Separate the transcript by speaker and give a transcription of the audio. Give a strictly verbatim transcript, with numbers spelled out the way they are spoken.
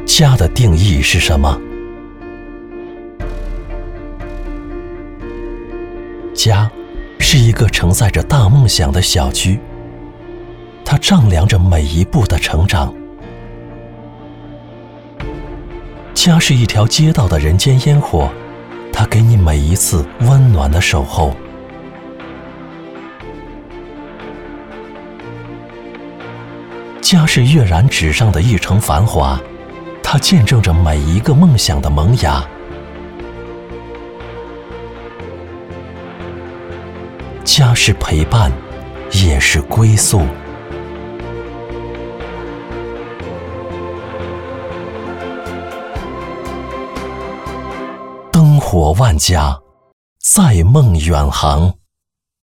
Speaker 1: 家的定义是什么？家是一个承载着大梦想的小居，它丈量着每一步的成长。家是一条街道的人间烟火，它给你每一次温暖的守候。家是跃然纸上的一城繁华，它见证着每一个梦想的萌芽。家是陪伴，也是归宿。灯火万家，在梦远航。